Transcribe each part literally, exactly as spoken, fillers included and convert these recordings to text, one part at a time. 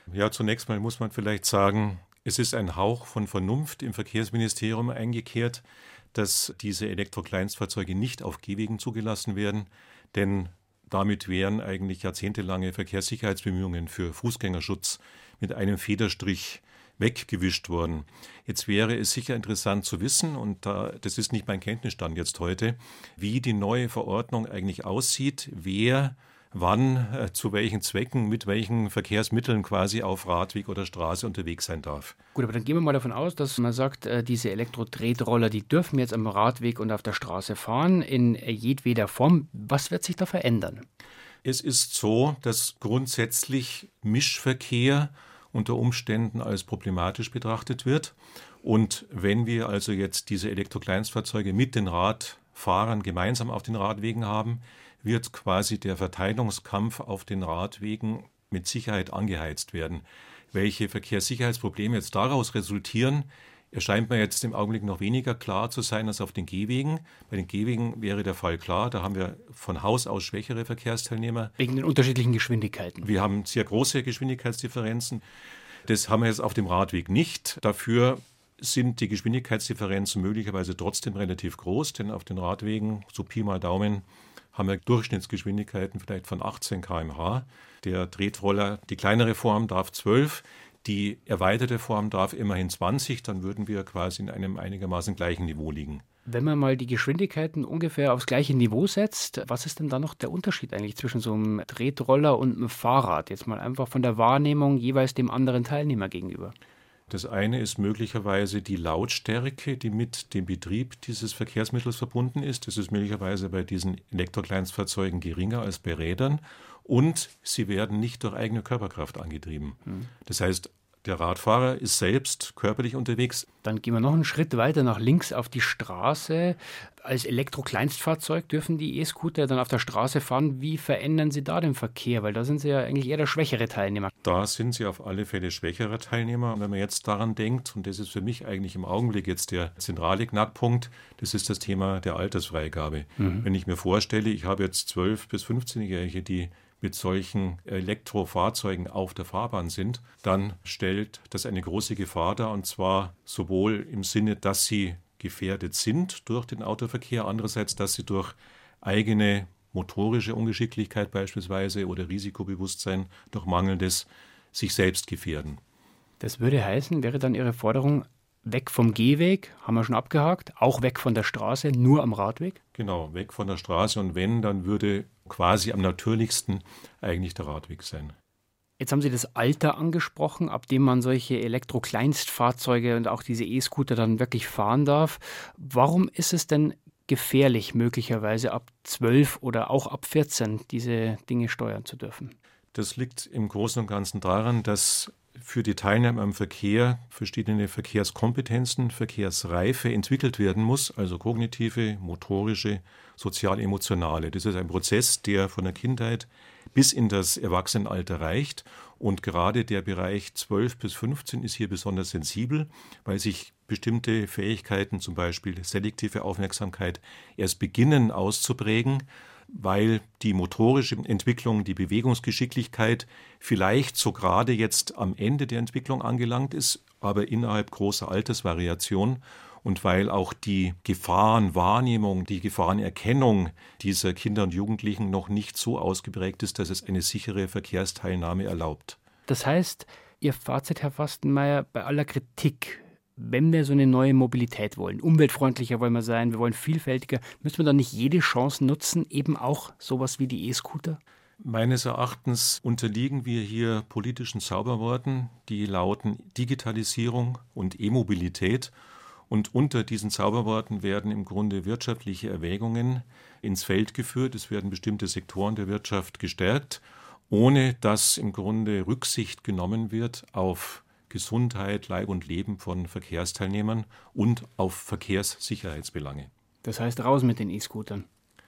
Ja, zunächst mal muss man vielleicht sagen, es ist ein Hauch von Vernunft im Verkehrsministerium eingekehrt, dass diese Elektrokleinstfahrzeuge nicht auf Gehwegen zugelassen werden, denn damit wären eigentlich jahrzehntelange Verkehrssicherheitsbemühungen für Fußgängerschutz mit einem Federstrich weggewischt worden. Jetzt wäre es sicher interessant zu wissen, und da, das ist nicht mein Kenntnisstand jetzt heute, wie die neue Verordnung eigentlich aussieht, wer wann, äh, zu welchen Zwecken, mit welchen Verkehrsmitteln quasi auf Radweg oder Straße unterwegs sein darf. Gut, aber dann gehen wir mal davon aus, dass man sagt, äh, diese Elektro-Tretroller, die dürfen jetzt am Radweg und auf der Straße fahren, in äh, jedweder Form. Was wird sich da verändern? Es ist so, dass grundsätzlich Mischverkehr unter Umständen als problematisch betrachtet wird. Und wenn wir also jetzt diese Elektrokleinstfahrzeuge mit den Radfahrern gemeinsam auf den Radwegen haben, wird quasi der Verteilungskampf auf den Radwegen mit Sicherheit angeheizt werden. Welche Verkehrssicherheitsprobleme jetzt daraus resultieren, erscheint mir jetzt im Augenblick noch weniger klar zu sein als auf den Gehwegen. Bei den Gehwegen wäre der Fall klar, da haben wir von Haus aus schwächere Verkehrsteilnehmer. Wegen den unterschiedlichen Geschwindigkeiten. Wir haben sehr große Geschwindigkeitsdifferenzen. Das haben wir jetzt auf dem Radweg nicht. Dafür sind die Geschwindigkeitsdifferenzen möglicherweise trotzdem relativ groß, denn auf den Radwegen, so Pi mal Daumen, haben wir Durchschnittsgeschwindigkeiten vielleicht von achtzehn Kilometer pro Stunde. Der Tretroller, die kleinere Form, darf zwölf, die erweiterte Form darf immerhin zwanzig, dann würden wir quasi in einem einigermaßen gleichen Niveau liegen. Wenn man mal die Geschwindigkeiten ungefähr aufs gleiche Niveau setzt, was ist denn da noch der Unterschied eigentlich zwischen so einem Tretroller und einem Fahrrad? Jetzt mal einfach von der Wahrnehmung jeweils dem anderen Teilnehmer gegenüber. Das eine ist möglicherweise die Lautstärke, die mit dem Betrieb dieses Verkehrsmittels verbunden ist. Das ist möglicherweise bei diesen Elektrokleinstfahrzeugen geringer als bei Rädern. Und sie werden nicht durch eigene Körperkraft angetrieben. Hm. Das heißt, der Radfahrer ist selbst körperlich unterwegs. Dann gehen wir noch einen Schritt weiter nach links auf die Straße. Als Elektrokleinstfahrzeug dürfen die E-Scooter dann auf der Straße fahren. Wie verändern Sie da den Verkehr? Weil da sind Sie ja eigentlich eher der schwächere Teilnehmer. Da sind Sie auf alle Fälle schwächerer Teilnehmer. Und wenn man jetzt daran denkt, und das ist für mich eigentlich im Augenblick jetzt der zentrale Knackpunkt, das ist das Thema der Altersfreigabe. Mhm. Wenn ich mir vorstelle, ich habe jetzt zwölf- bis fünfzehnjährige, die mit solchen Elektrofahrzeugen auf der Fahrbahn sind, dann stellt das eine große Gefahr dar, und zwar sowohl im Sinne, dass sie gefährdet sind durch den Autoverkehr, andererseits, dass sie durch eigene motorische Ungeschicklichkeit beispielsweise oder Risikobewusstsein durch mangelndes sich selbst gefährden. Das würde heißen, wäre dann Ihre Forderung, weg vom Gehweg, haben wir schon abgehakt, auch weg von der Straße, nur am Radweg? Genau, weg von der Straße, und wenn, dann würde quasi am natürlichsten eigentlich der Radweg sein. Jetzt haben Sie das Alter angesprochen, ab dem man solche Elektro-Kleinstfahrzeuge und auch diese E-Scooter dann wirklich fahren darf. Warum ist es denn gefährlich, möglicherweise ab zwölf oder auch ab vierzehn diese Dinge steuern zu dürfen? Das liegt im Großen und Ganzen daran, dass für die Teilnehmer am Verkehr verschiedene Verkehrskompetenzen, Verkehrsreife entwickelt werden muss, also kognitive, motorische, sozial-emotionale. Das ist ein Prozess, der von der Kindheit bis in das Erwachsenenalter reicht. Und gerade der Bereich zwölf bis fünfzehn ist hier besonders sensibel, weil sich bestimmte Fähigkeiten, zum Beispiel selektive Aufmerksamkeit, erst beginnen auszuprägen, weil die motorische Entwicklung, die Bewegungsgeschicklichkeit vielleicht so gerade jetzt am Ende der Entwicklung angelangt ist, aber innerhalb großer Altersvariation, und weil auch die Gefahrenwahrnehmung, die Gefahrenerkennung dieser Kinder und Jugendlichen noch nicht so ausgeprägt ist, dass es eine sichere Verkehrsteilnahme erlaubt. Das heißt, Ihr Fazit, Herr Fastenmeier, bei aller Kritik, wenn wir so eine neue Mobilität wollen, umweltfreundlicher wollen wir sein, wir wollen vielfältiger, müssen wir dann nicht jede Chance nutzen, eben auch sowas wie die E-Scooter? Meines Erachtens unterliegen wir hier politischen Zauberworten, die lauten Digitalisierung und E-Mobilität. Und unter diesen Zauberworten werden im Grunde wirtschaftliche Erwägungen ins Feld geführt. Es werden bestimmte Sektoren der Wirtschaft gestärkt, ohne dass im Grunde Rücksicht genommen wird auf Gesundheit, Leib und Leben von Verkehrsteilnehmern und auf Verkehrssicherheitsbelange. Das heißt, raus mit den E-Scootern.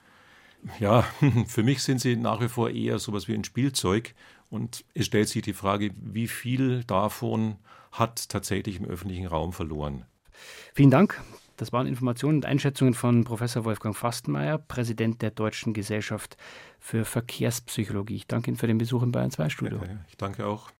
Ja, für mich sind sie nach wie vor eher sowas wie ein Spielzeug. Und es stellt sich die Frage, wie viel davon hat tatsächlich im öffentlichen Raum verloren. Vielen Dank. Das waren Informationen und Einschätzungen von Professor Wolfgang Fastenmeier, Präsident der Deutschen Gesellschaft für Verkehrspsychologie. Ich danke Ihnen für den Besuch im Bayern zwei Studio. Ja, ich danke auch.